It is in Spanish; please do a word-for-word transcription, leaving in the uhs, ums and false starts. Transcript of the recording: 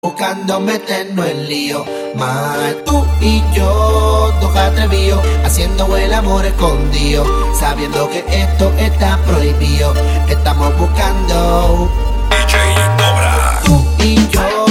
Buscando meternos en lío, más tú y yo, dos atrevidos, haciendo el amor escondido, sabiendo que esto está prohibido. Estamos buscando D J Cobra. tú y yo.